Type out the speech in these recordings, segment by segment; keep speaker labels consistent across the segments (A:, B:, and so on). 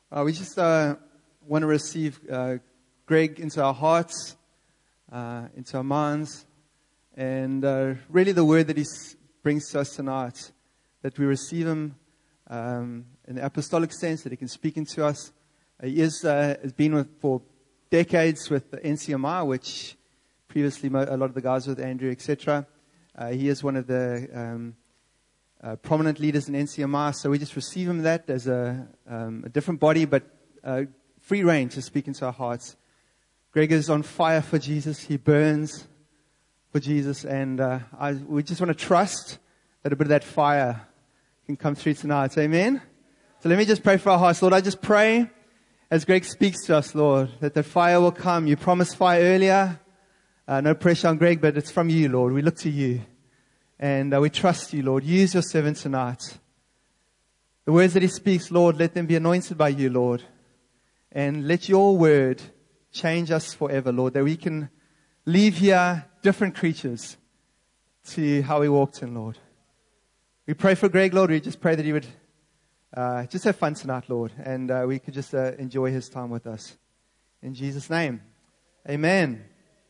A: We just want to receive Greg into our hearts, into our minds, and really the word that he brings to us tonight, that we receive him in the apostolic sense, that he can speak into us. He has been for decades with the NCMI, which previously a lot of the guys with Andrew, etc. He is one of the prominent leaders in NCMI, so we just receive him that as a different body, but free reign to speak into our hearts. Greg is on fire for Jesus. He burns for Jesus, and we just want to trust that a bit of that fire can come through tonight. Amen? So let me just pray for our hearts. Lord, I just pray as Greg speaks to us, Lord, that the fire will come. You promised fire earlier. No pressure on Greg, but it's from you, Lord. We look to you. And we trust you, Lord. Use your servant tonight. The words that he speaks, Lord, let them be anointed by you, Lord. And let your word change us forever, Lord, that we can leave here different creatures to how we walked in, Lord. We pray for Greg, Lord. We just pray that he would just have fun tonight, Lord. And we could just enjoy his time with us. In Jesus' name, amen.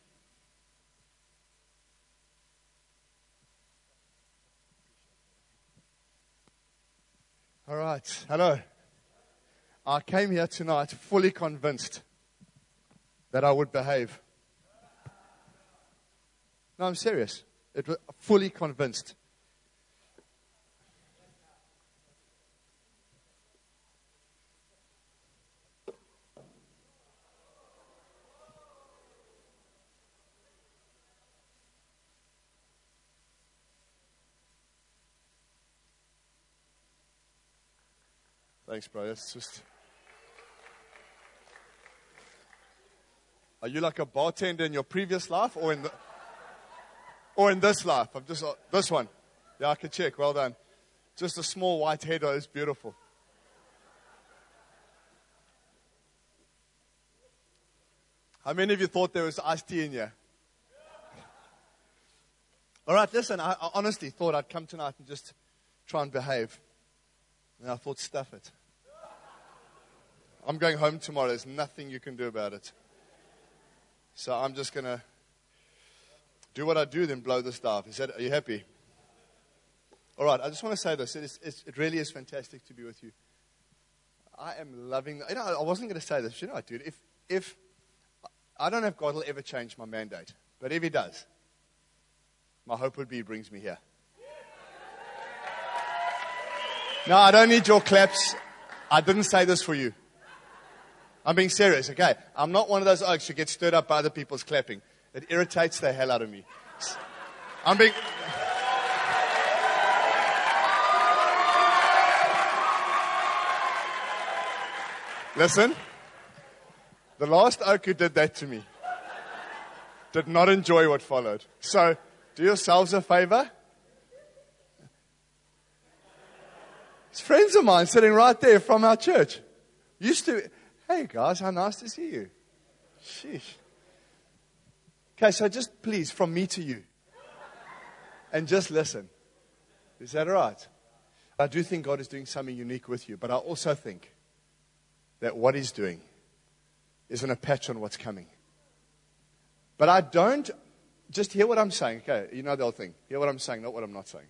B: All right. Hello. I came here tonight fully convinced that I would behave. No, I'm serious. It was fully convinced. Thanks, bro. It's just. Are you like a bartender in your previous life, or in this life? I'm just this one. Yeah, I can check. Well done. Just a small white header is beautiful. How many of you thought there was iced tea in here? All right, listen. I honestly thought I'd come tonight and just try and behave, and I thought, stuff it. I'm going home tomorrow. There's nothing you can do about it. So I'm just going to do what I do, then blow the staff. Are you happy? All right, I just want to say this. It really is fantastic to be with you. I am loving, I wasn't going to say this. You know what, dude? If I don't know if God will ever change my mandate, but if he does, my hope would be he brings me here. No, I don't need your claps. I didn't say this for you. I'm being serious, okay? I'm not one of those oaks who get stirred up by other people's clapping. It irritates the hell out of me. I'm being... Listen, the last oak who did that to me did not enjoy what followed. So, do yourselves a favor. It's friends of mine sitting right there from our church. Used to... Hey guys, how nice to see you. Sheesh. Okay, so just please, from me to you. And just listen. Is that all right? I do think God is doing something unique with you, but I also think that what he's doing isn't a patch on what's coming. But I don't, just hear what I'm saying. Okay, you know the old thing. Hear what I'm saying, not what I'm not saying.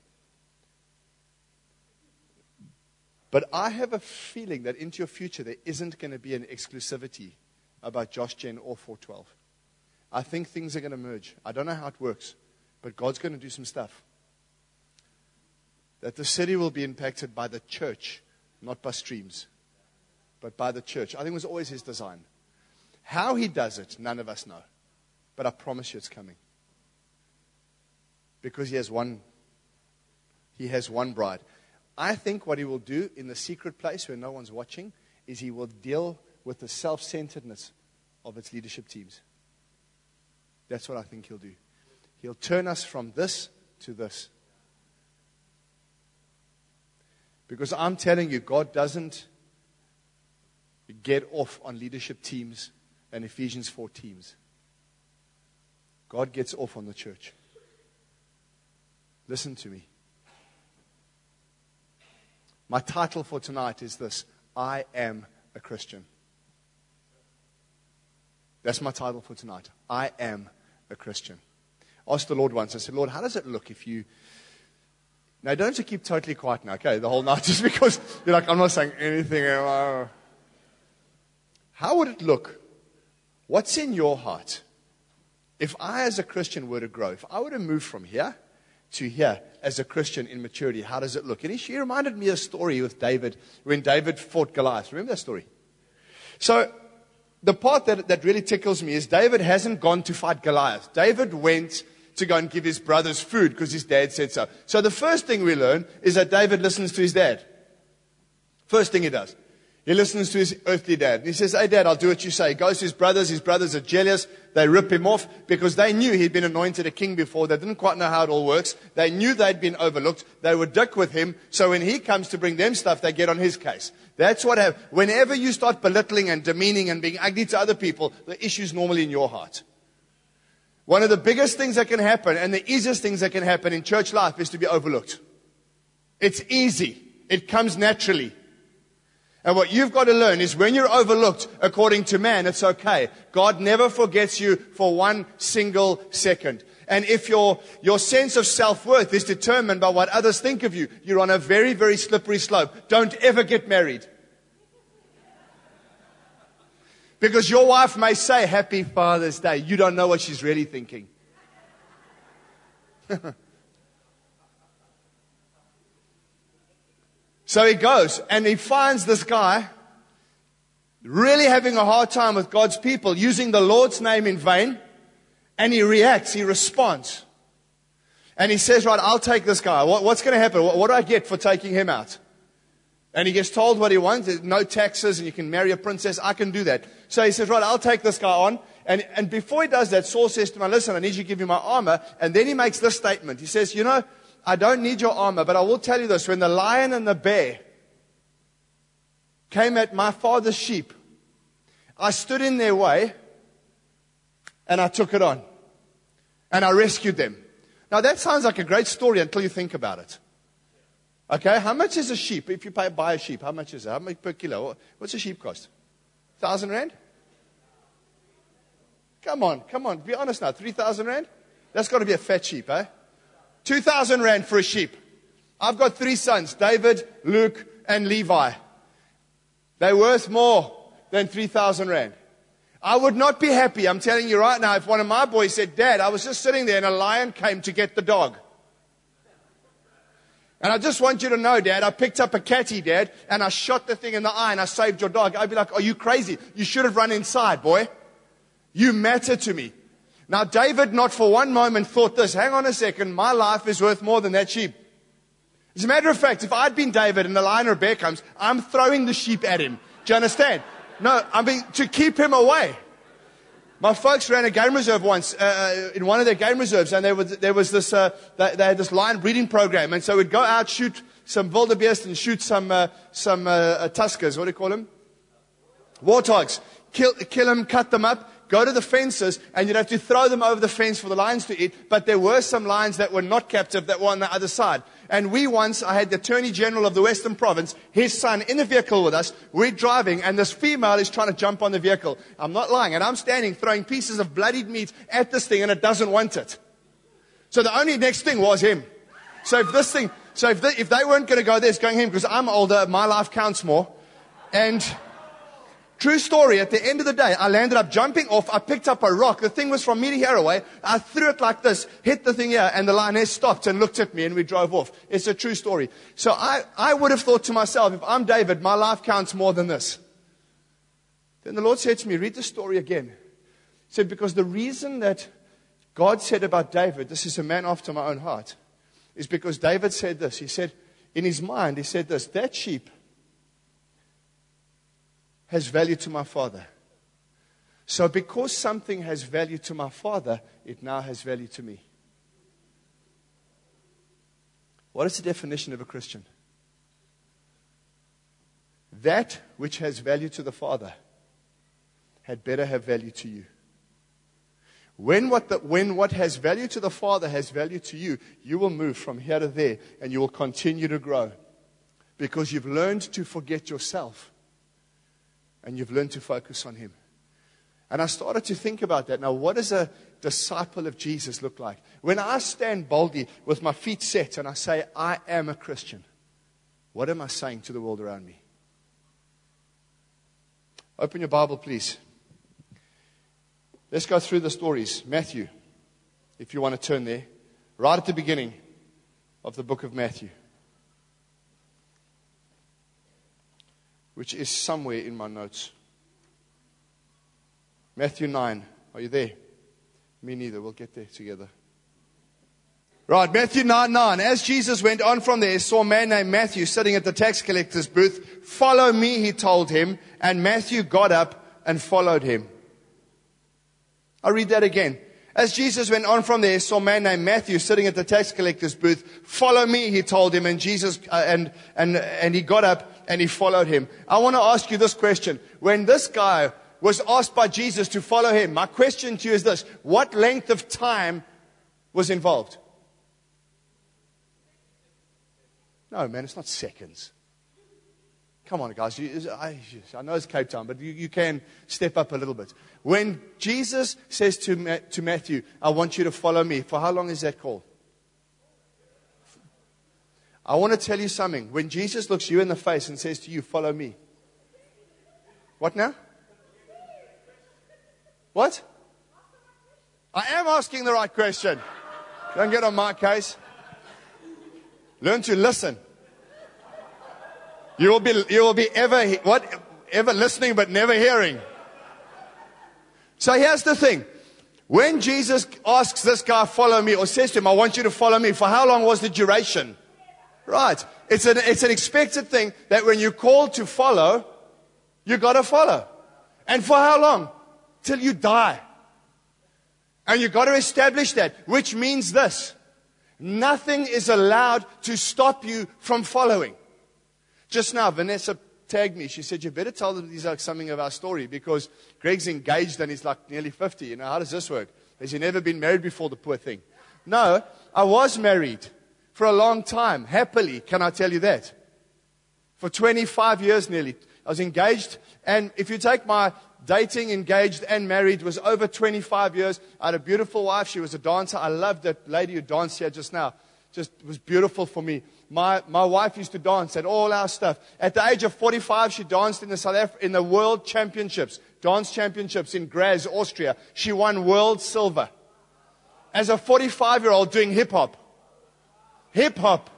B: But I have a feeling that into your future there isn't going to be an exclusivity about Josh Gen or 412. I think things are going to merge. I don't know how it works, but God's going to do some stuff. That the city will be impacted by the church, not by streams, but by the church. I think it was always his design. How he does it, none of us know. But I promise you it's coming. Because he has one bride. I think what he will do in the secret place where no one's watching is he will deal with the self-centeredness of its leadership teams. That's what I think he'll do. He'll turn us from this to this. Because I'm telling you, God doesn't get off on leadership teams and Ephesians 4 teams. God gets off on the church. Listen to me. My title for tonight is this: I am a Christian. That's my title for tonight. I am a Christian. I asked the Lord once, I said, Lord, how does it look if you... Now, don't you keep totally quiet now, okay, the whole night, just because you're like, I'm not saying anything. How would it look? What's in your heart? If I, as a Christian, were to grow, if I were to move from here to here as a Christian in maturity, how does it look? And he reminded me of a story with David, when David fought Goliath. Remember that story? So, the part that really tickles me is David hasn't gone to fight Goliath. David went to go and give his brothers food because his dad said so. So the first thing we learn is that David listens to his dad. First thing he does. He listens to his earthly dad. He says, hey, Dad, I'll do what you say. He goes to his brothers. His brothers are jealous. They rip him off because they knew he'd been anointed a king before. They didn't quite know how it all works. They knew they'd been overlooked. They were dick with him. So when he comes to bring them stuff, they get on his case. That's what happens. Whenever you start belittling and demeaning and being ugly to other people, the issue's normally in your heart. One of the biggest things that can happen and the easiest things that can happen in church life is to be overlooked. It's easy. It comes naturally. And what you've got to learn is when you're overlooked, according to man, it's okay. God never forgets you for one single second. And if your sense of self-worth is determined by what others think of you, you're on a very, very slippery slope. Don't ever get married. Because your wife may say, Happy Father's Day. You don't know what she's really thinking. So he goes and he finds this guy really having a hard time with God's people, using the Lord's name in vain. And he reacts, he responds. And he says, right, I'll take this guy. What's going to happen? What do I get for taking him out? And he gets told what he wants. No taxes and you can marry a princess. I can do that. So he says, right, I'll take this guy on. And before he does that, Saul says to him, listen, I need you to give me my armor. And then he makes this statement. He says, you know, I don't need your armor, but I will tell you this. When the lion and the bear came at my father's sheep, I stood in their way and I took it on. And I rescued them. Now that sounds like a great story until you think about it. Okay, how much is a sheep? If you buy a sheep, how much is it? How much per kilo? What's a sheep cost? 1,000 rand? Come on. Be honest now. 3,000 rand? That's got to be a fat sheep, eh? 2,000 rand for a sheep. I've got 3 sons, David, Luke, and Levi. They're worth more than 3,000 rand. I would not be happy, I'm telling you right now, if one of my boys said, Dad, I was just sitting there and a lion came to get the dog. And I just want you to know, Dad, I picked up a catty, Dad, and I shot the thing in the eye and I saved your dog. I'd be like, are you crazy? You should have run inside, boy. You matter to me. Now, David not for one moment thought this, hang on a second, my life is worth more than that sheep. As a matter of fact, if I'd been David and the lion or bear comes, I'm throwing the sheep at him. Do you understand? No, I mean, to keep him away. My folks ran a game reserve once, in one of their game reserves, and there was this, they had this lion breeding program, and so we'd go out, shoot some wildebeest and shoot some tuskers, what do you call them? Warthogs. Kill them, cut them up, go to the fences, and you'd have to throw them over the fence for the lions to eat. But there were some lions that were not captive that were on the other side. And I had the Attorney General of the Western Province, his son, in the vehicle with us. We're driving, and this female is trying to jump on the vehicle. I'm not lying. And I'm standing throwing pieces of bloodied meat at this thing, and it doesn't want it. So the only next thing was him. So if they weren't going to go there, it's going him, because I'm older, my life counts more. And true story, at the end of the day, I landed up jumping off. I picked up a rock. The thing was from meter here away. I threw it like this, hit the thing here, and the lioness stopped and looked at me, and we drove off. It's a true story. So I would have thought to myself, if I'm David, my life counts more than this. Then the Lord said to me, read the story again. He said, because the reason that God said about David, this is a man after my own heart, is because David said this. He said, in his mind, he said this, that sheep has value to my Father. So because something has value to my Father, it now has value to me. What is the definition of a Christian? That which has value to the Father had better have value to you. When what has value to the Father has value to you, you will move from here to there and you will continue to grow. Because you've learned to forget yourself and you've learned to focus on Him. And I started to think about that. Now, what does a disciple of Jesus look like? When I stand boldly with my feet set and I say, I am a Christian, what am I saying to the world around me? Open your Bible, please. Let's go through the stories. Matthew, if you want to turn there, right at the beginning of the book of Matthew, which is somewhere in my notes. Matthew 9. Are you there? Me neither. We'll get there together. Right, Matthew 9:9. As Jesus went on from there, he saw a man named Matthew sitting at the tax collector's booth. Follow me, he told him. And Matthew got up and followed him. I'll read that again. As Jesus went on from there, he saw a man named Matthew sitting at the tax collector's booth. Follow me, he told him. And Jesus and he got up and he followed him. I want to ask you this question. When this guy was asked by Jesus to follow him, my question to you is this: what length of time was involved? No, man, it's not seconds. Come on, guys. I know it's Cape Town, but you can step up a little bit. When Jesus says to Matthew, I want you to follow me, for how long is that call? I want to tell you something. When Jesus looks you in the face and says to you, follow me. What now? What? I am asking the right question. Don't get on my case. Learn to listen. You will be ever listening but never hearing. So here's the thing. When Jesus asks this guy, follow me, or says to him, I want you to follow me, for how long was the duration? Right. It's an expected thing that when you're called to follow, you got to follow. And for how long? Till you die. And you've got to establish that, which means this: nothing is allowed to stop you from following. Just now, Vanessa tagged me. She said, you better tell them these are something of our story, because Greg's engaged and he's like nearly 50. You know, how does this work? Has he never been married before, the poor thing? No, I was married for a long time. Happily, can I tell you that? For 25 years nearly. I was engaged, and if you take my dating, engaged, and married, was over 25 years. I had a beautiful wife. She was a dancer. I loved that lady who danced here just now. Just was beautiful for me. My wife used to dance at all our stuff. At the age of 45, she danced in the World Championships, dance championships in Graz, Austria. She won world silver. As a 45-year-old doing hip-hop. Hip-hop.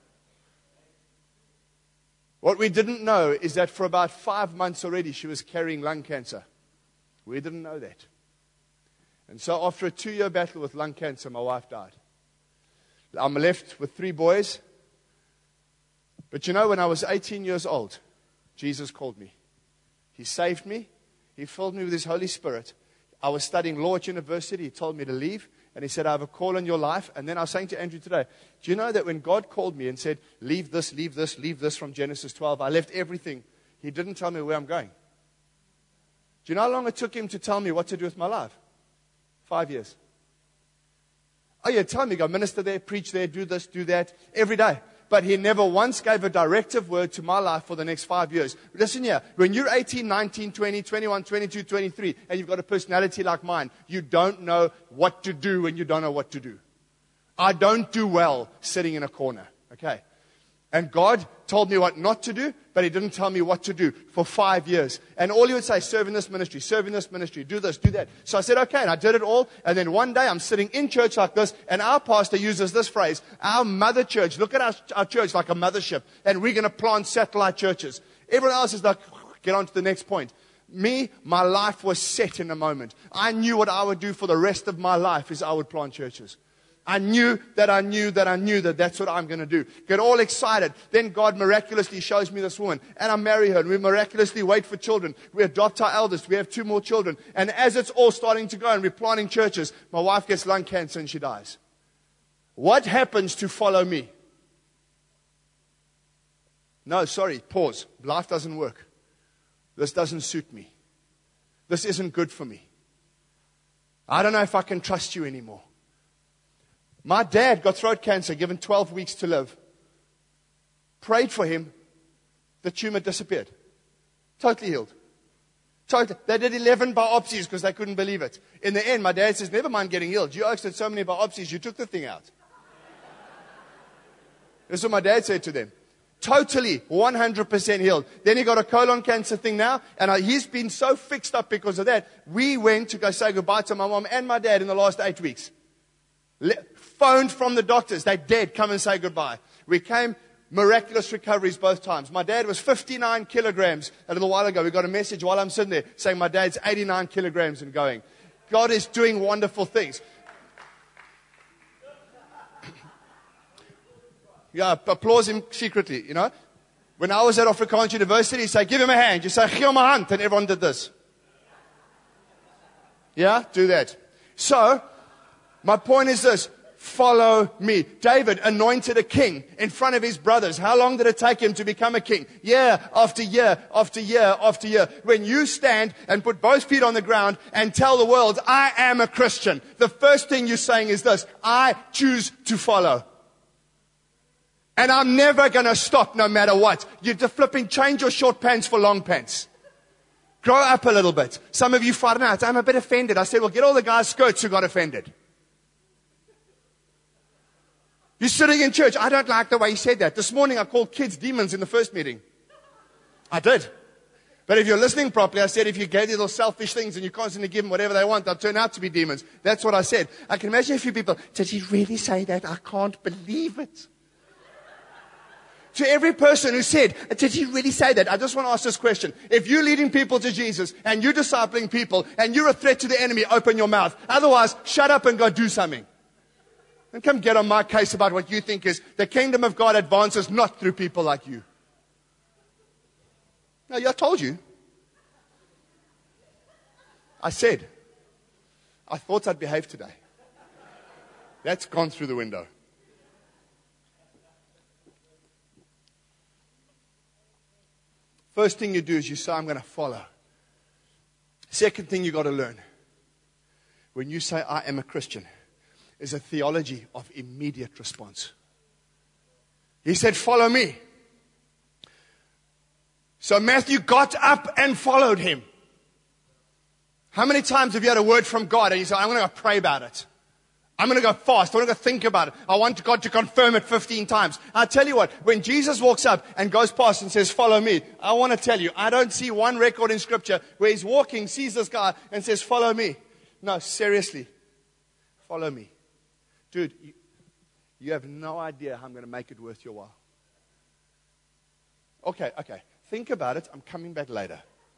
B: What we didn't know is that for about 5 months already, she was carrying lung cancer. We didn't know that. And so after a 2-year battle with lung cancer, my wife died. I'm left with 3 boys. But you know, when I was 18 years old, Jesus called me. He saved me. He filled me with His Holy Spirit. I was studying law at university. He told me to leave. And He said, I have a call in your life. And then I was saying to Andrew today, do you know that when God called me and said, leave this from Genesis 12, I left everything. He didn't tell me where I'm going. Do you know how long it took Him to tell me what to do with my life? 5 years. Oh yeah, tell me, go minister there, preach there, do this, do that, every day. But He never once gave a directive word to my life for the next 5 years. Listen here, when you're 18, 19, 20, 21, 22, 23, and you've got a personality like mine, you don't know what to do when you don't know what to do. I don't do well sitting in a corner, okay? And God told me what not to do, but He didn't tell me what to do for 5 years. And all He would say, serve in this ministry, do this, do that. So I said, okay, and I did it all. And then one day I'm sitting in church like this, and our pastor uses this phrase, our mother church. Look at our church like a mothership, and we're going to plant satellite churches. Everyone else is like, get on to the next point. Me, my life was set in a moment. I knew what I would do for the rest of my life is I would plant churches. I knew that that's what I'm going to do. Get all excited. Then God miraculously shows me this woman. And I marry her. And we miraculously wait for children. We adopt our eldest. We have 2 more children. And as it's all starting to go and we're planting churches, my wife gets lung cancer and she dies. What happens to follow me? No, sorry, pause. Life doesn't work. This doesn't suit me. This isn't good for me. I don't know if I can trust you anymore. My dad got throat cancer, given 12 weeks to live. Prayed for him. The tumor disappeared. Totally healed. Totally. They did 11 biopsies because they couldn't believe it. In the end, my dad says, never mind getting healed. You did so many biopsies, you took the thing out. That's what my dad said to them. Totally, 100% healed. Then he got a colon cancer thing now, and he's been so fixed up because of that. We went to go say goodbye to my mom and my dad in the last 8 weeks. Phoned from the doctors. They're dead. Come and say goodbye. We came, miraculous recoveries both times. My dad was 59 kilograms a little while ago. We got a message while I'm sitting there saying my dad's 89 kilograms and going. God is doing wonderful things. Yeah, applause him secretly, you know. When I was at Afrikaans University, he said, give him a hand. You say, gee hom 'n hand. And everyone did this. Yeah, do that. So, my point is this. Follow me. David anointed a king in front of his brothers. How long did it take him to become a king? Year after year after year after year. When you stand and put both feet on the ground and tell the world, I am a Christian, the first thing you're saying is this, I choose to follow. And I'm never going to stop no matter what. You're flipping, change your short pants for long pants. Grow up a little bit. Some of you fighting out, I'm a bit offended. I said, well, get all the guys' skirts who got offended. You're sitting in church. I don't like the way he said that. This morning I called kids demons in the first meeting. I did. But if you're listening properly, I said if you gave these little selfish things and you constantly give them whatever they want, they'll turn out to be demons. That's what I said. I can imagine a few people, did he really say that? I can't believe it. To every person who said, did he really say that? I just want to ask this question. If you're leading people to Jesus and you're discipling people and you're a threat to the enemy, open your mouth. Otherwise, shut up and go do something. And come get on my case about what you think is the kingdom of God advances not through people like you. No, I told you. I said, I thought I'd behave today. That's gone through the window. First thing you do is you say, I'm going to follow. Second thing you got to learn. When you say, I am a Christian, is a theology of immediate response. He said, follow me. So Matthew got up and followed him. How many times have you had a word from God and you say, I'm going to go pray about it. I'm going to go fast. I want to go think about it. I want God to confirm it 15 times. I'll tell you what, when Jesus walks up and goes past and says, follow me, I want to tell you, I don't see one record in Scripture where he's walking, sees this guy and says, follow me. No, seriously, follow me. Dude, you have no idea how I'm going to make it worth your while. Okay. Think about it. I'm coming back later.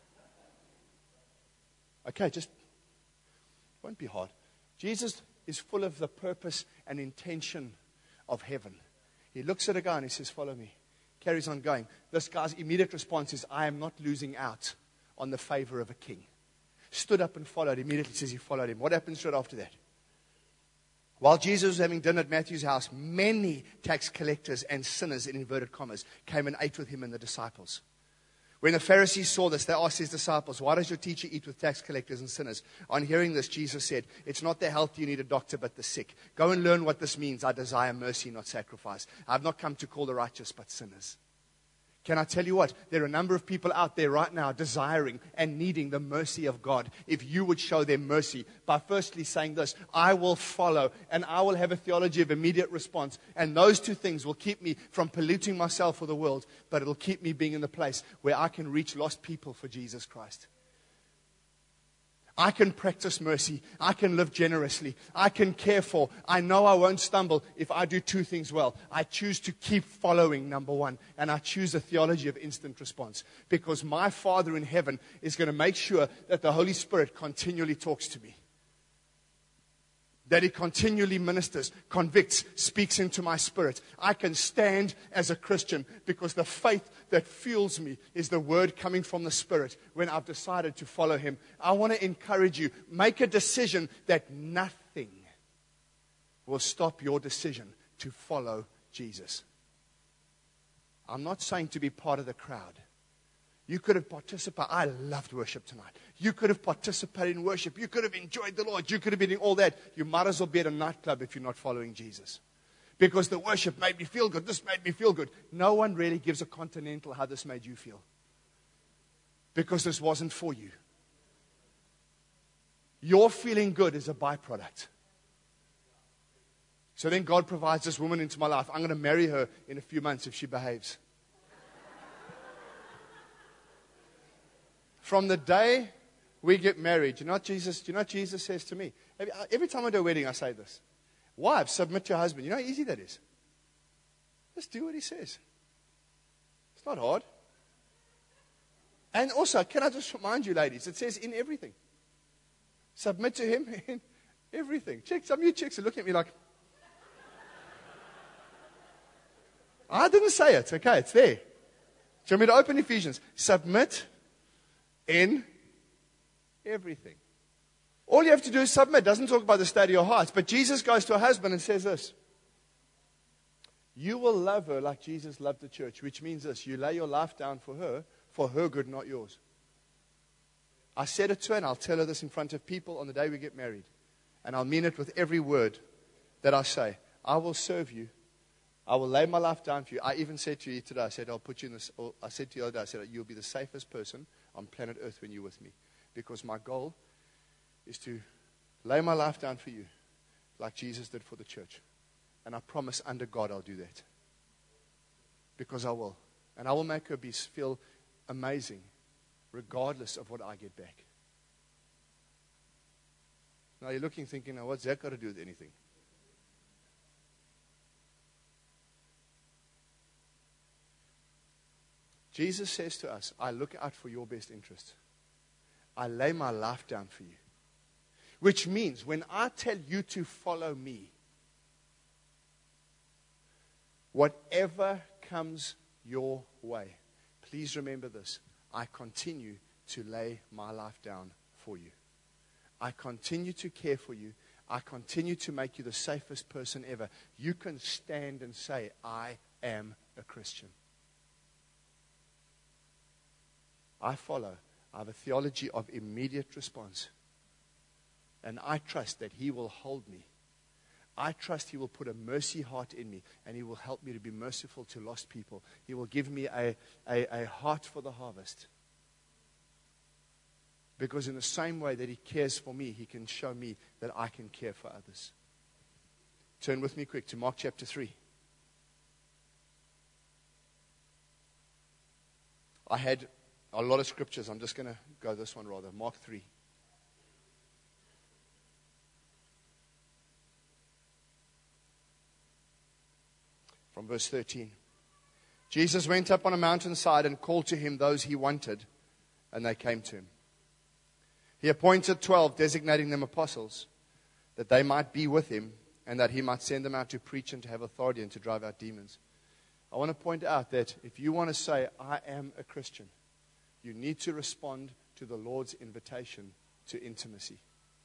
B: Okay, just, it won't be hard. Jesus is full of the purpose and intention of heaven. He looks at a guy and he says, follow me. Carries on going. This guy's immediate response is, I am not losing out on the favor of a king. Stood up and followed. Immediately says he followed him. What happens straight after that? While Jesus was having dinner at Matthew's house, many tax collectors and sinners, in inverted commas, came and ate with him and the disciples. When the Pharisees saw this, they asked his disciples, why does your teacher eat with tax collectors and sinners? On hearing this, Jesus said, it's not the healthy you need a doctor, but the sick. Go and learn what this means. I desire mercy, not sacrifice. I've not come to call the righteous, but sinners. Can I tell you what? There are a number of people out there right now desiring and needing the mercy of God. If you would show them mercy by firstly saying this, I will follow and I will have a theology of immediate response. And those two things will keep me from polluting myself for the world, but it'll keep me being in the place where I can reach lost people for Jesus Christ. I can practice mercy. I can live generously. I can care for. I know I won't stumble if I do two things well. I choose to keep following, number one. And I choose a theology of instant response. Because my Father in heaven is going to make sure that the Holy Spirit continually talks to me. That He continually ministers, convicts, speaks into my spirit. I can stand as a Christian because the faith that fuels me is the word coming from the Spirit when I've decided to follow Him. I want to encourage you, make a decision that nothing will stop your decision to follow Jesus. I'm not saying to be part of the crowd. You could have participated. I loved worship tonight. You could have participated in worship. You could have enjoyed the Lord. You could have been doing all that. You might as well be at a nightclub if you're not following Jesus. Because the worship made me feel good. This made me feel good. No one really gives a continental how this made you feel. Because this wasn't for you. Your feeling good is a byproduct. So then God provides this woman into my life. I'm going to marry her in a few months if she behaves. From the day we get married, you know what Jesus says to me? Every time I do a wedding, I say this. Wives, submit to your husband. You know how easy that is? Just do what he says. It's not hard. And also, can I just remind you, ladies, it says in everything. Submit to him in everything. Some of you chicks are looking at me like, I didn't say it. Okay, it's there. Do you want me to open Ephesians? Submit in everything. All you have to do is submit. It doesn't talk about the state of your hearts. But Jesus goes to a husband and says this. You will love her like Jesus loved the church, which means this. You lay your life down for her good, not yours. I said it to her, and I'll tell her this in front of people on the day we get married. And I'll mean it with every word that I say. I will serve you. I will lay my life down for you. I even said to you today, I said, I'll put you in this. I said to you the other day, I said, you'll be the safest person on planet Earth when you're with me. Because my goal is to lay my life down for you like Jesus did for the church. And I promise under God I'll do that. Because I will. And I will make her feel amazing regardless of what I get back. Now you're looking thinking, now what's that got to do with anything? Jesus says to us, I look out for your best interest. I lay my life down for you. Which means when I tell you to follow me, whatever comes your way, please remember this. I continue to lay my life down for you. I continue to care for you. I continue to make you the safest person ever. You can stand and say, I am a Christian. I follow. I have a theology of immediate response. And I trust that He will hold me. I trust He will put a mercy heart in me, and He will help me to be merciful to lost people. He will give me a heart for the harvest. Because in the same way that He cares for me, He can show me that I can care for others. Turn with me quick to Mark chapter 3. I had a lot of scriptures. I'm just going to go this one rather. Mark 3. From verse 13. Jesus went up on a mountainside and called to Him those He wanted, and they came to Him. He appointed 12, designating them apostles, that they might be with Him, and that He might send them out to preach and to have authority and to drive out demons. I want to point out that if you want to say, I am a Christian, you need to respond to the Lord's invitation to intimacy,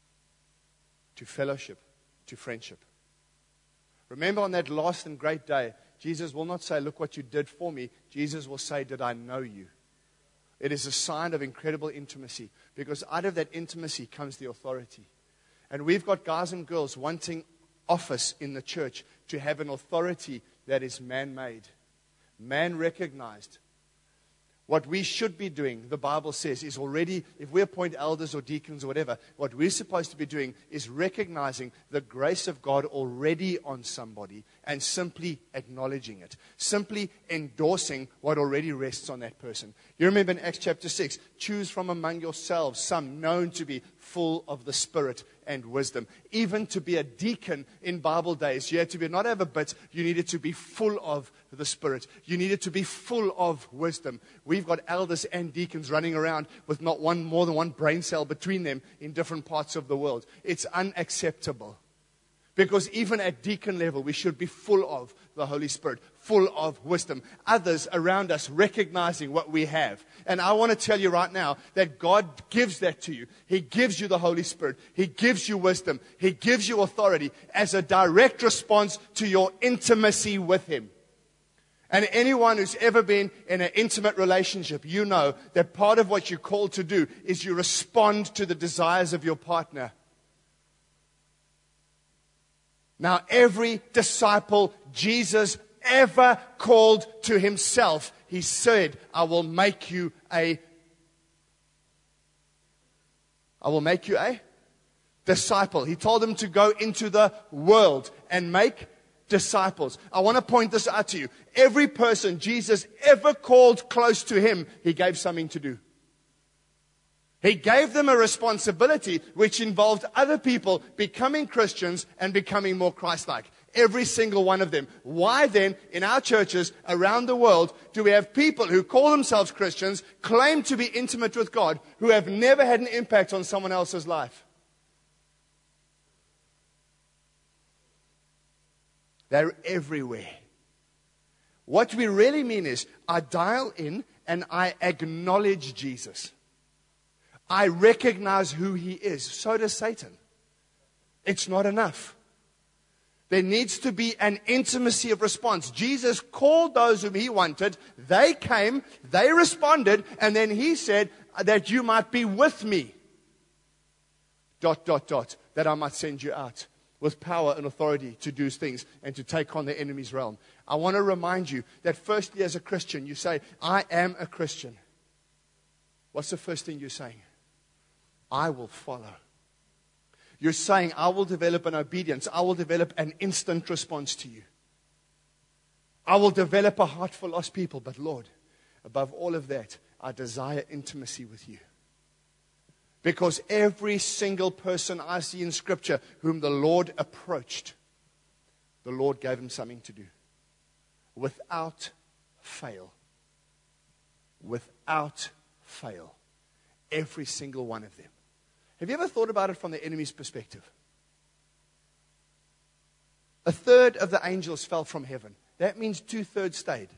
B: to fellowship, to friendship. Remember on that last and great day, Jesus will not say, look what you did for me. Jesus will say, did I know you? It is a sign of incredible intimacy, because out of that intimacy comes the authority. And we've got guys and girls wanting office in the church to have an authority that is man-made, man-recognized. What we should be doing, the Bible says, is already, if we appoint elders or deacons or whatever, what we're supposed to be doing is recognizing the grace of God already on somebody and simply acknowledging it. Simply endorsing what already rests on that person. You remember in Acts chapter 6, choose from among yourselves some known to be full of the Spirit and wisdom. Even to be a deacon in Bible days, you had to be not have a bit, you needed to be full of the Spirit. You needed to be full of wisdom. We've got elders and deacons running around with not more than one brain cell between them in different parts of the world. It's unacceptable. Because even at deacon level, we should be full of the Holy Spirit, full of wisdom. Others around us recognizing what we have. And I want to tell you right now that God gives that to you. He gives you the Holy Spirit. He gives you wisdom. He gives you authority as a direct response to your intimacy with Him. And anyone who's ever been in an intimate relationship, you know that part of what you're called to do is you respond to the desires of your partner. Now, every disciple Jesus ever called to Himself, He said, I will make you a disciple. He told them to go into the world and make disciples. I want to point this out to you. Every person Jesus ever called close to him, he gave something to do. He gave them a responsibility which involved other people becoming Christians and becoming more Christ-like. Every single one of them. Why then, in our churches around the world, do we have people who call themselves Christians, claim to be intimate with God, who have never had an impact on someone else's life? They're everywhere. What we really mean is, I dial in and I acknowledge Jesus. I recognize who he is. So does Satan. It's not enough. There needs to be an intimacy of response. Jesus called those whom he wanted. They came, they responded, and then he said that you might be with me. ... that I might send you out with power and authority to do things and to take on the enemy's realm. I want to remind you that firstly as a Christian, you say, I am a Christian. What's the first thing you're saying? I will follow. You're saying, I will develop an obedience. I will develop an instant response to you. I will develop a heart for lost people. But Lord, above all of that, I desire intimacy with you. Because every single person I see in Scripture whom the Lord approached, the Lord gave him something to do. Without fail. Without fail. Every single one of them. Have you ever thought about it from the enemy's perspective? A third of the angels fell from heaven. That means 2/3 stayed.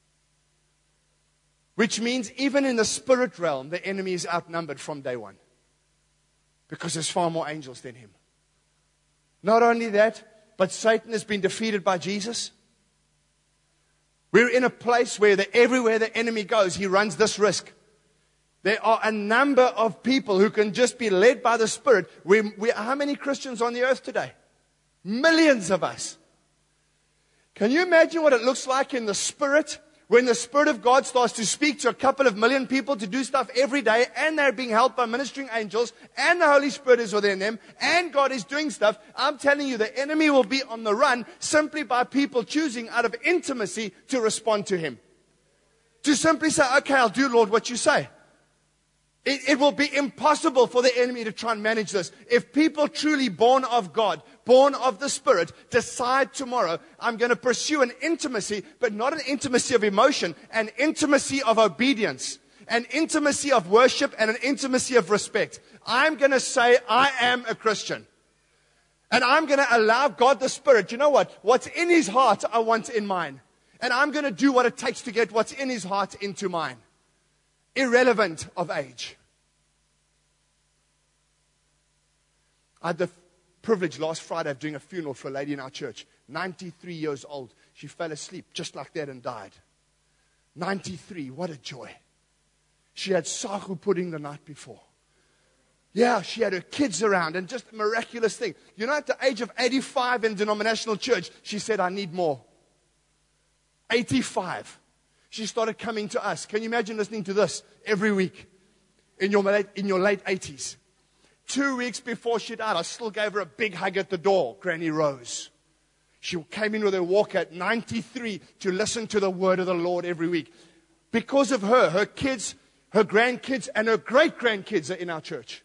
B: Which means even in the spirit realm, the enemy is outnumbered from day one. Because there's far more angels than him. Not only that, but Satan has been defeated by Jesus. We're in a place where everywhere the enemy goes, he runs this risk. There are a number of people who can just be led by the Spirit. How many Christians on the earth today? Millions of us. Can you imagine what it looks like in the Spirit when the Spirit of God starts to speak to a couple of million people to do stuff every day, and they're being helped by ministering angels, and the Holy Spirit is within them, and God is doing stuff? I'm telling you, the enemy will be on the run simply by people choosing out of intimacy to respond to him. To simply say, okay, I'll do, Lord, what you say. It will be impossible for the enemy to try and manage this. If people truly born of God, born of the Spirit, decide tomorrow, I'm going to pursue an intimacy, but not an intimacy of emotion, an intimacy of obedience, an intimacy of worship, and an intimacy of respect. I'm going to say, I am a Christian. And I'm going to allow God the Spirit. You know what? What's in his heart, I want in mine. And I'm going to do what it takes to get what's in his heart into mine. Irrelevant of age. I had the privilege last Friday of doing a funeral for a lady in our church. 93 years old. She fell asleep just like that and died. 93, what a joy. She had sagu pudding the night before. Yeah, she had her kids around, and just a miraculous thing. You know, at the age of 85 in denominational church, she said, I need more. 85. She started coming to us. Can you imagine listening to this every week in your late 80s? 2 weeks before she died, I still gave her a big hug at the door, Granny Rose. She came in with her walker at 93 to listen to the word of the Lord every week. Because of her, her kids, her grandkids, and her great-grandkids are in our church.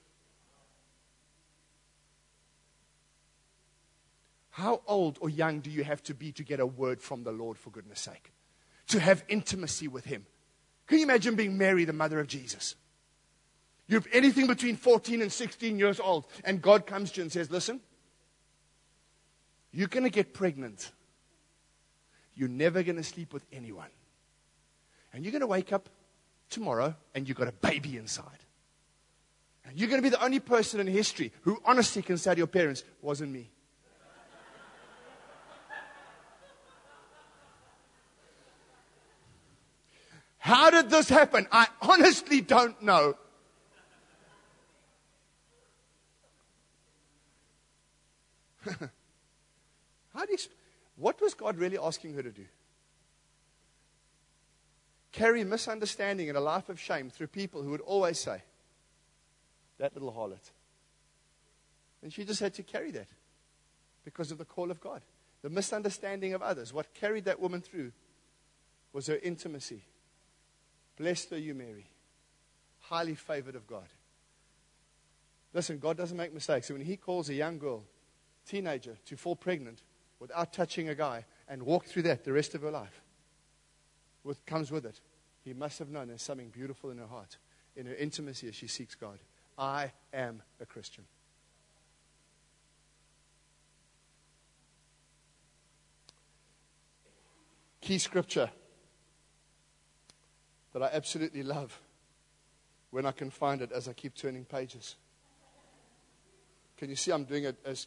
B: How old or young do you have to be to get a word from the Lord, for goodness sake? To have intimacy with him. Can you imagine being Mary, the mother of Jesus? You're anything between 14 and 16 years old, and God comes to you and says, listen, you're going to get pregnant. You're never going to sleep with anyone. And you're going to wake up tomorrow, and you've got a baby inside. And you're going to be the only person in history who honestly can say to your parents, wasn't me. How did this happen? I honestly don't know. What was God really asking her to do? Carry misunderstanding and a life of shame through people who would always say, that little harlot. And she just had to carry that because of the call of God. The misunderstanding of others. What carried that woman through was her intimacy. Blessed are you, Mary, highly favored of God. Listen, God doesn't make mistakes. So when He calls a young girl, teenager, to fall pregnant without touching a guy and walk through that the rest of her life, what comes with it, He must have known there's something beautiful in her heart, in her intimacy as she seeks God. I am a Christian. Key scripture that I absolutely love when I can find it as I keep turning pages. Can you see I'm doing it as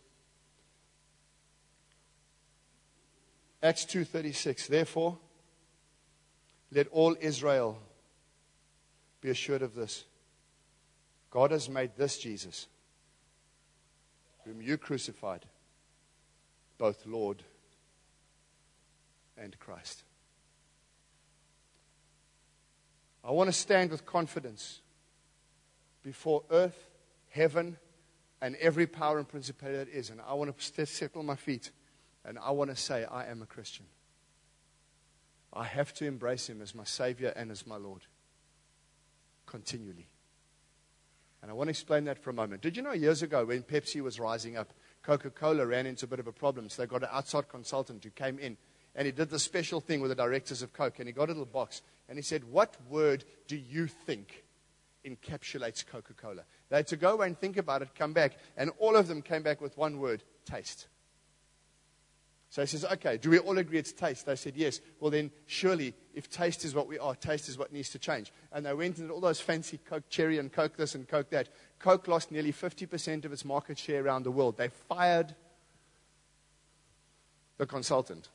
B: Acts 2:36. Therefore, let all Israel be assured of this. God has made this Jesus, whom you crucified, both Lord and Christ. I want to stand with confidence before earth, heaven, and every power and principality that is. And I want to settle my feet. And I want to say, I am a Christian. I have to embrace Him as my Savior and as my Lord. Continually. And I want to explain that for a moment. Did you know years ago when Pepsi was rising up, Coca-Cola ran into a bit of a problem. So they got an outside consultant who came in. And he did the special thing with the directors of Coke. And he got a little box. And he said, what word do you think encapsulates Coca-Cola? They had to go away and think about it, come back. And all of them came back with one word, taste. So he says, okay, do we all agree it's taste? They said, yes. Well then, surely, if taste is what we are, taste is what needs to change. And they went into all those fancy Coke Cherry and Coke this and Coke that. Coke lost nearly 50% of its market share around the world. They fired the consultant.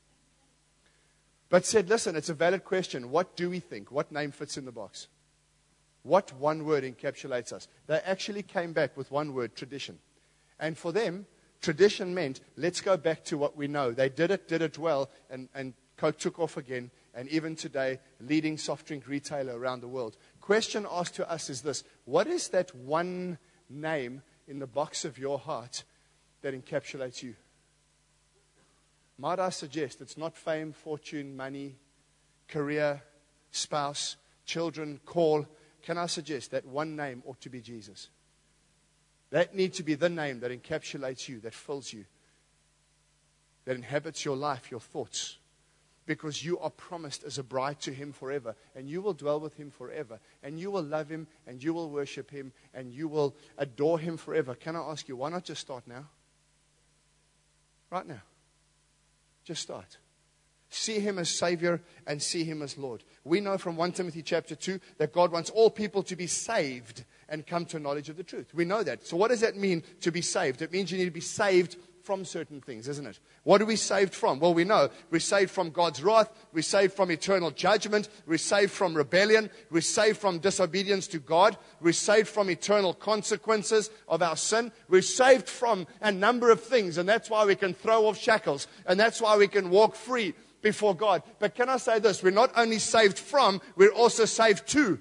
B: But said, listen, it's a valid question. What do we think? What name fits in the box? What one word encapsulates us? They actually came back with one word, tradition. And for them, tradition meant, let's go back to what we know. They did it well, and Coke took off again. And even today, leading soft drink retailer around the world. Question asked to us is this: what is that one name in the box of your heart that encapsulates you? Might I suggest it's not fame, fortune, money, career, spouse, children, call. Can I suggest that one name ought to be Jesus? That needs to be the name that encapsulates you, that fills you, that inhabits your life, your thoughts. Because you are promised as a bride to Him forever. And you will dwell with Him forever. And you will love Him, and you will worship Him, and you will adore Him forever. Can I ask you, why not just start now? Right now. Just start. See Him as Savior and see Him as Lord. We know from 1 Timothy chapter 2 that God wants all people to be saved and come to a knowledge of the truth. We know that. So what does that mean to be saved? It means you need to be saved from certain things, isn't it? What are we saved from? Well, we know we're saved from God's wrath. We're saved from eternal judgment. We're saved from rebellion. We're saved from disobedience to God. We're saved from eternal consequences of our sin. We're saved from a number of things, and that's why we can throw off shackles, and that's why we can walk free before God. But can I say this? We're not only saved from, we're also saved to.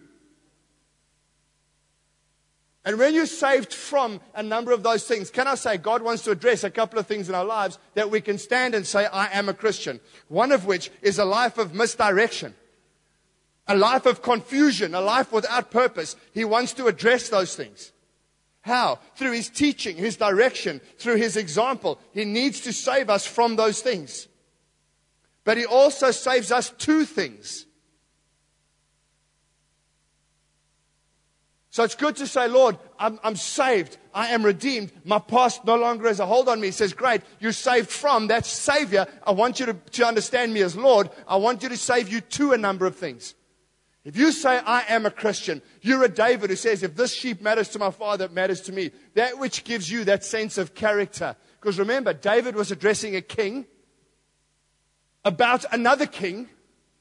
B: And when you're saved from a number of those things, can I say God wants to address a couple of things in our lives that we can stand and say, I am a Christian. One of which is a life of misdirection, a life of confusion, a life without purpose. He wants to address those things. How? Through His teaching, His direction, through His example. He needs to save us from those things. But He also saves us to things. So it's good to say, Lord, I'm saved. I am redeemed. My past no longer has a hold on me. He says, great, you're saved from that Savior. I want you to understand me as Lord. I want you to save you to a number of things. If you say, I am a Christian, you're a David who says, if this sheep matters to my Father, it matters to me. That which gives you that sense of character. Because remember, David was addressing a king about another king.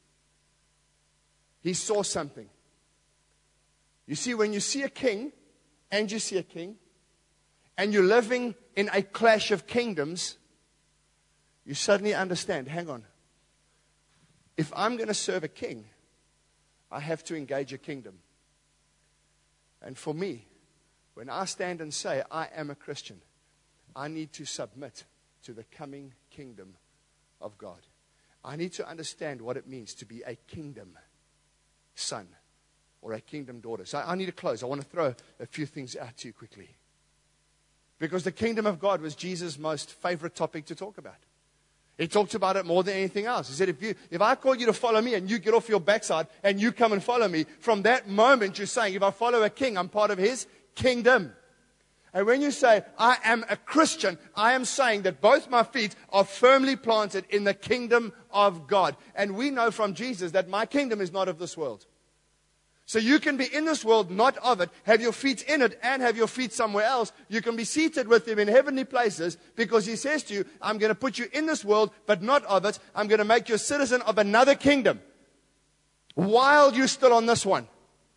B: He saw something. You see, when you see a king, and you see a king, and you're living in a clash of kingdoms, you suddenly understand, hang on. If I'm going to serve a king, I have to engage a kingdom. And for me, When I stand and say, I am a Christian, I need to submit to the coming kingdom of God. I need to understand what it means to be a kingdom son or a kingdom daughter. So I need to close. I want to throw a few things out to you quickly. Because the kingdom of God was Jesus' most favorite topic to talk about. He talked about it more than anything else. He said, if I call you to follow me and you get off your backside and you come and follow me, from that moment you're saying, if I follow a king, I'm part of his kingdom. And when you say, I am a Christian, I am saying that both my feet are firmly planted in the kingdom of God. And we know from Jesus that my kingdom is not of this world. So you can be in this world, not of it, have your feet in it and have your feet somewhere else. You can be seated with him in heavenly places because he says to you, I'm going to put you in this world, but not of it. I'm going to make you a citizen of another kingdom while you're still on this one.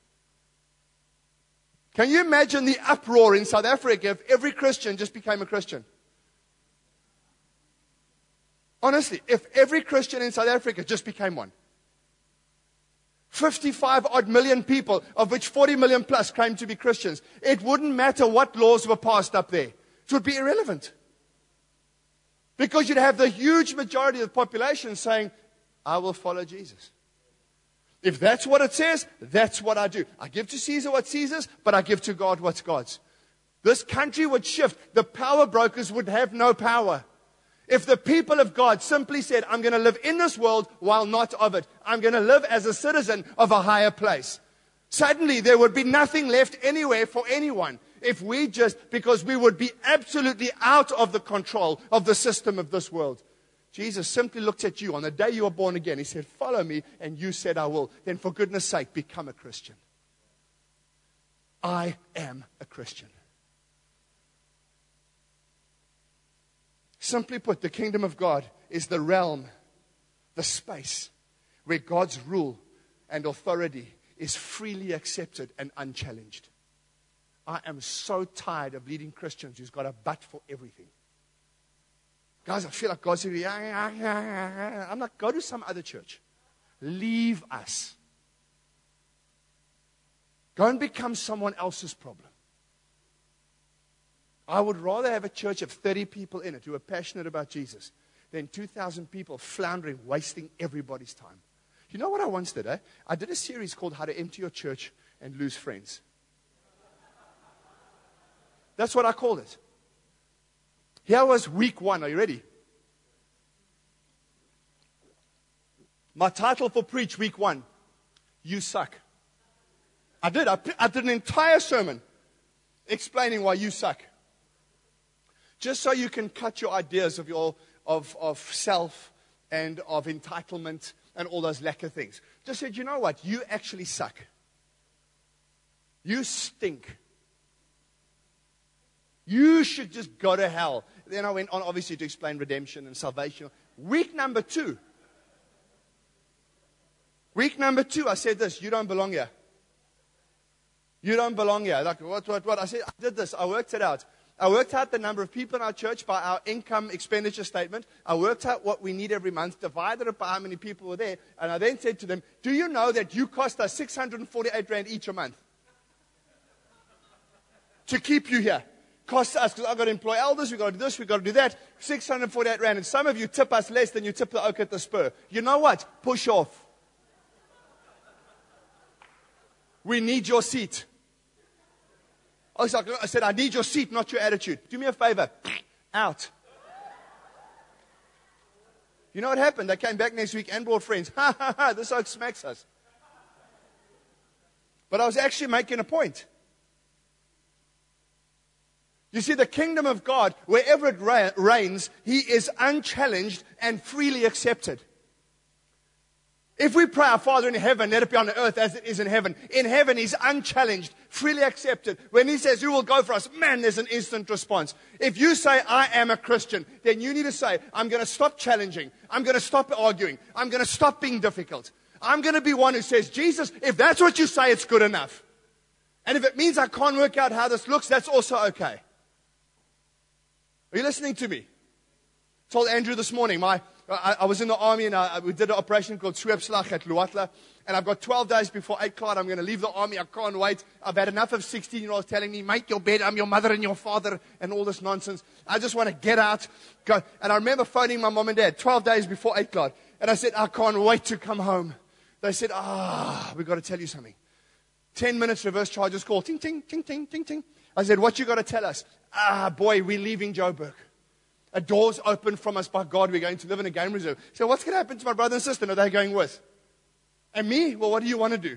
B: Can you imagine the uproar in South Africa if every Christian just became a Christian? Honestly, if every Christian in South Africa just became one. 55 odd million people, of which 40 million plus claim to be Christians. It wouldn't matter what laws were passed up there. It would be irrelevant. Because you'd have the huge majority of the population saying, I will follow Jesus. If that's what it says, that's what I do. I give to Caesar what's Caesar's, but I give to God what's God's. This country would shift. The power brokers would have no power. If the people of God simply said, I'm going to live in this world while not of it. I'm going to live as a citizen of a higher place. Suddenly there would be nothing left anywhere for anyone. If we because we would be absolutely out of the control of the system of this world. Jesus simply looked at you on the day you were born again. He said, follow me. And you said, I will. Then for goodness sake, become a Christian. I am a Christian. Simply put, the kingdom of God is the realm, the space where God's rule and authority is freely accepted and unchallenged. I am so tired of leading Christians who's got a butt for everything. Guys, I feel like God's saying, I'm like, go to some other church. Leave us. Go and become someone else's problem. I would rather have a church of 30 people in it who are passionate about Jesus than 2,000 people floundering, wasting everybody's time. You know what I once did? I did a series called How to Empty Your Church and Lose Friends. That's what I called it. Here was week 1. Are you ready? My title for preach week 1, You Suck. I did an entire sermon explaining why you suck. Just so you can cut your ideas of self and of entitlement and all those lacquer things. Just said, you know what? You actually suck. You stink. You should just go to hell. Then I went on, obviously, to explain redemption and salvation. Week number 2, I said this, you don't belong here. You don't belong here. Like, what? I said, I did this. I worked it out. I worked out the number of people in our church by our income expenditure statement. I worked out what we need every month, divided it by how many people were there. And I then said to them, do you know that you cost us 648 Rand each a month? To keep you here. Costs us, because I've got to employ elders, we've got to do this, we've got to do that. 648 Rand. And some of you tip us less than you tip the oak at the Spur. You know what? Push off. We need your seat. I said, I need your seat, not your attitude. Do me a favor. Out. You know what happened? They came back next week and brought friends. Ha, ha, ha, this oak smacks us. But I was actually making a point. You see, the kingdom of God, wherever it reigns, He is unchallenged and freely accepted. If we pray, our Father in heaven, let it be on the earth as it is in heaven. In heaven, He's unchallenged, freely accepted. When He says, who will go for us? Man, there's an instant response. If you say, I am a Christian, then you need to say, I'm going to stop challenging. I'm going to stop arguing. I'm going to stop being difficult. I'm going to be one who says, Jesus, if that's what you say, it's good enough. And if it means I can't work out how this looks, that's also okay. Are you listening to me? I told Andrew this morning, I was in the army and we did an operation called Sweepslag at Luatla. And I've got 12 days before 8 o'clock. I'm going to leave the army. I can't wait. I've had enough of 16-year-olds telling me, make your bed. I'm your mother and your father and all this nonsense. I just want to get out. Go. And I remember phoning my mom and dad 12 days before 8 o'clock. And I said, I can't wait to come home. They said, we've got to tell you something. 10 minutes reverse charges call. Ting, ting, ting, ting, ting, ting. I said, what you got to tell us? Boy, we're leaving Joburg. A door's opened from us by God. We're going to live in a game reserve. So what's going to happen to my brother and sister? Are they going with? And me? Well, what do you want to do?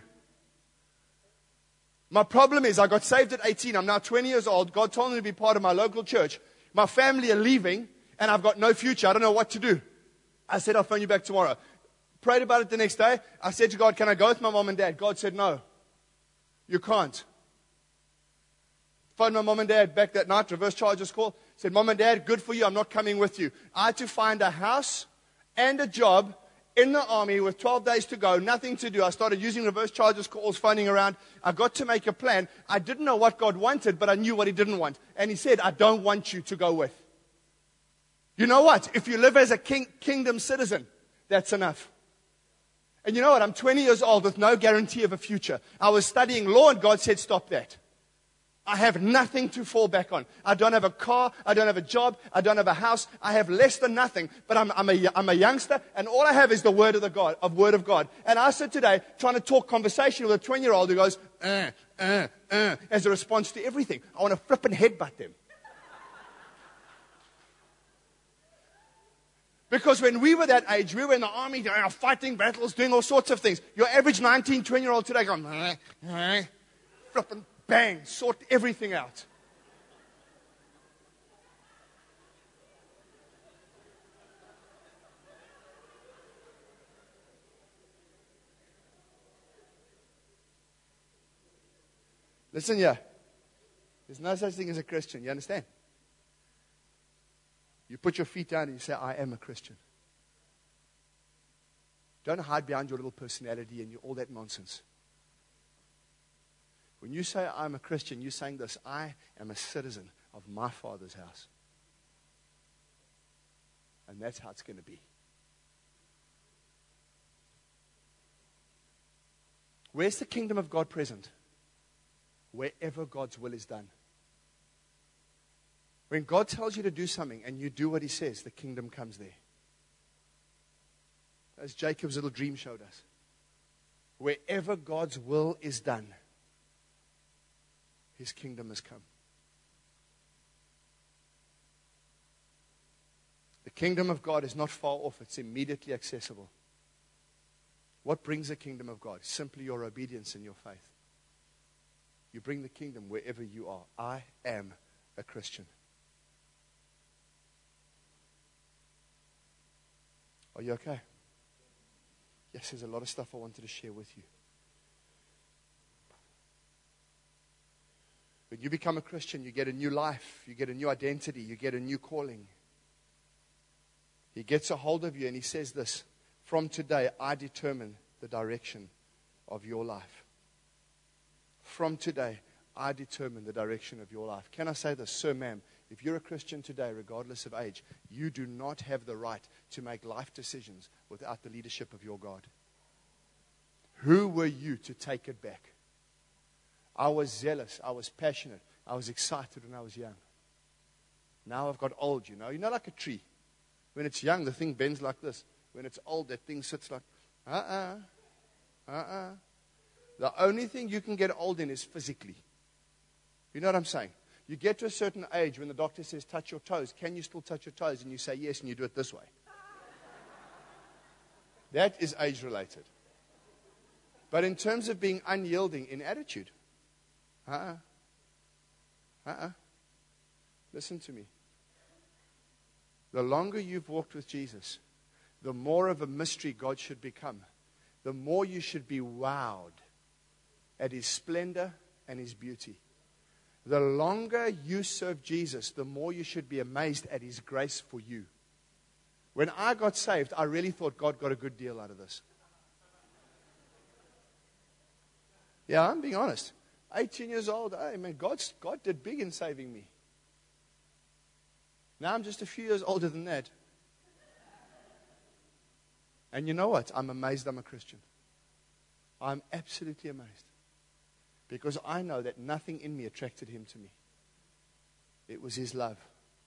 B: My problem is I got saved at 18. I'm now 20 years old. God told me to be part of my local church. My family are leaving, and I've got no future. I don't know what to do. I said, I'll phone you back tomorrow. Prayed about it the next day. I said to God, can I go with my mom and dad? God said, no. You can't. Phoned my mom and dad back that night, reverse charges call. Said, Mom and Dad, good for you. I'm not coming with you. I had to find a house and a job in the army with 12 days to go, nothing to do. I started using reverse charges calls, phoning around. I got to make a plan. I didn't know what God wanted, but I knew what He didn't want. And He said, I don't want you to go with. You know what? If you live as a kingdom citizen, that's enough. And you know what? I'm 20 years old with no guarantee of a future. I was studying law, and God said, stop that. I have nothing to fall back on. I don't have a car. I don't have a job. I don't have a house. I have less than nothing. But I'm a youngster, and all I have is the word of God. And I sit today trying to talk conversation with a 20-year-old who goes, as a response to everything. I want to flip and headbutt them. Because when we were that age, we were in the army, fighting battles, doing all sorts of things. Your average 19, 20-year-old today going, flip and bang, sort everything out. Listen here. There's no such thing as a Christian. You understand? You put your feet down and you say, I am a Christian. Don't hide behind your little personality and all that nonsense. When you say, I'm a Christian, you're saying this, I am a citizen of my Father's house. And that's how it's going to be. Where's the kingdom of God present? Wherever God's will is done. When God tells you to do something and you do what He says, the kingdom comes there. As Jacob's little dream showed us. Wherever God's will is done, His kingdom has come. The kingdom of God is not far off. It's immediately accessible. What brings the kingdom of God? Simply your obedience and your faith. You bring the kingdom wherever you are. I am a Christian. Are you okay? Yes, there's a lot of stuff I wanted to share with you. When you become a Christian, you get a new life, you get a new identity, you get a new calling. He gets a hold of you and He says this, from today, I determine the direction of your life. From today, I determine the direction of your life. Can I say this? Sir, ma'am, if you're a Christian today, regardless of age, you do not have the right to make life decisions without the leadership of your God. Who were you to take it back? I was zealous. I was passionate. I was excited when I was young. Now I've got old, you know. You're not like a tree. When it's young, the thing bends like this. When it's old, that thing sits like, The only thing you can get old in is physically. You know what I'm saying? You get to a certain age when the doctor says, touch your toes. Can you still touch your toes? And you say yes, and you do it this way. That is age-related. But in terms of being unyielding in attitude, listen to me. The longer you've walked with Jesus, the more of a mystery God should become. The more you should be wowed at His splendor and His beauty. The longer you serve Jesus, the more you should be amazed at His grace for you. When I got saved, I really thought God got a good deal out of this. Yeah, I'm being honest. 18 years old, hey man, God did big in saving me. Now I'm just a few years older than that. And you know what? I'm amazed I'm a Christian. I'm absolutely amazed. Because I know that nothing in me attracted him to me. It was his love.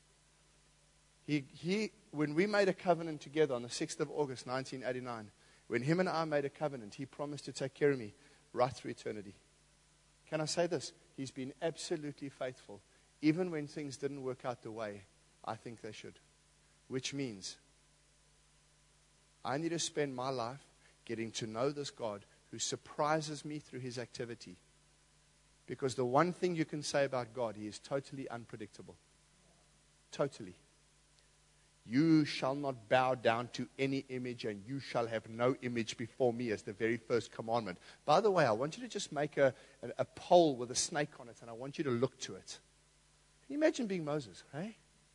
B: When we made a covenant together on the 6th of August, 1989, when him and I made a covenant, he promised to take care of me right through eternity. Can I say this? He's been absolutely faithful, even when things didn't work out the way I think they should. Which means I need to spend my life getting to know this God who surprises me through his activity. Because the one thing you can say about God, he is totally unpredictable. Totally. You shall not bow down to any image, and you shall have no image before me, as the very first commandment. By the way, I want you to just make a pole with a snake on it, and I want you to look to it. Can you imagine being Moses, hey?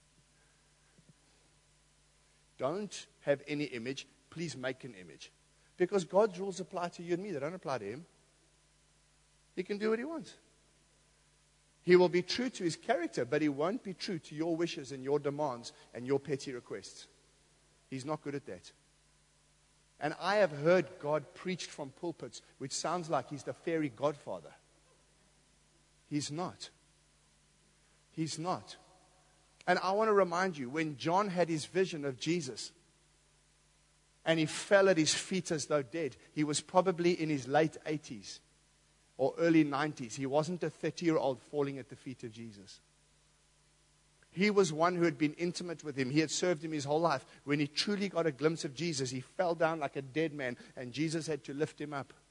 B: Don't have any image. Please make an image. Because God's rules apply to you and me. They don't apply to him. He can do what he wants. He will be true to his character, but he won't be true to your wishes and your demands and your petty requests. He's not good at that. And I have heard God preached from pulpits, which sounds like he's the fairy godfather. He's not. He's not. And I want to remind you, when John had his vision of Jesus, and he fell at his feet as though dead, he was probably in his late 80s. Or early 90s. He wasn't a 30-year-old falling at the feet of Jesus. He was one who had been intimate with him. He had served him his whole life. When he truly got a glimpse of Jesus, he fell down like a dead man, and Jesus had to lift him up.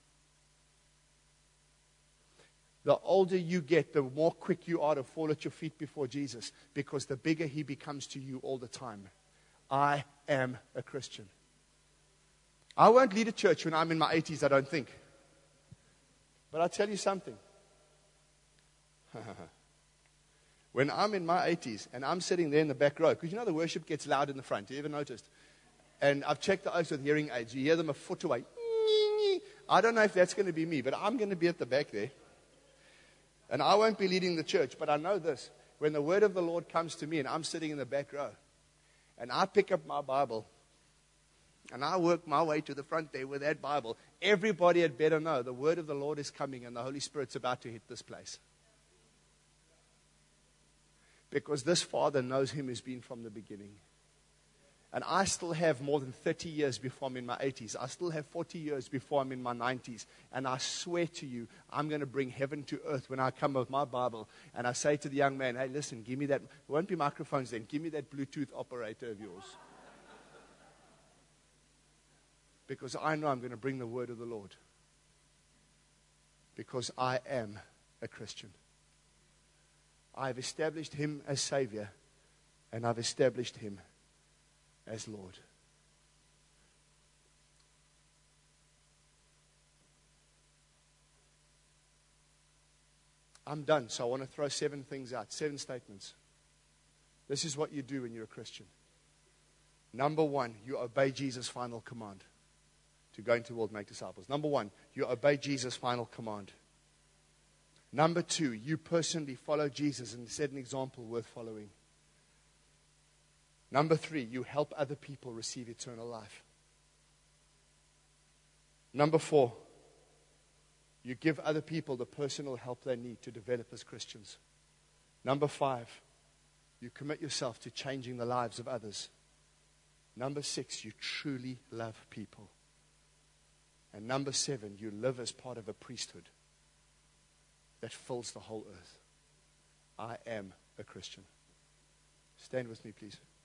B: The older you get, the more quick you are to fall at your feet before Jesus, because the bigger he becomes to you all the time. I am a Christian. I won't lead a church when I'm in my 80s, I don't think. But I'll tell you something. When I'm in my 80s and I'm sitting there in the back row, because you know the worship gets loud in the front. You ever noticed? And I've checked the oaks with hearing aids. You hear them a foot away. I don't know if that's going to be me, but I'm going to be at the back there. And I won't be leading the church, but I know this. When the word of the Lord comes to me and I'm sitting in the back row, and I pick up my Bible, and I work my way to the front there with that Bible, everybody had better know the word of the Lord is coming and the Holy Spirit's about to hit this place. Because this Father knows him who's been from the beginning. And I still have more than 30 years before I'm in my 80s. I still have 40 years before I'm in my 90s. And I swear to you, I'm going to bring heaven to earth when I come with my Bible. And I say to the young man, hey, listen, give me that. There won't be microphones then. Give me that Bluetooth operator of yours. Because I know I'm going to bring the word of the Lord. Because I am a Christian. I've established him as Savior, and I've established him as Lord. I'm done, so I want to throw 7 things out, 7 statements. This is what you do when you're a Christian. Number 1, you obey Jesus' final command to go into the world and make disciples. Number 1, you obey Jesus' final command. Number 2, you personally follow Jesus and set an example worth following. Number 3, you help other people receive eternal life. Number 4, you give other people the personal help they need to develop as Christians. Number 5, you commit yourself to changing the lives of others. Number 6, you truly love people. And number 7, you live as part of a priesthood that fills the whole earth. I am a Christian. Stand with me, please.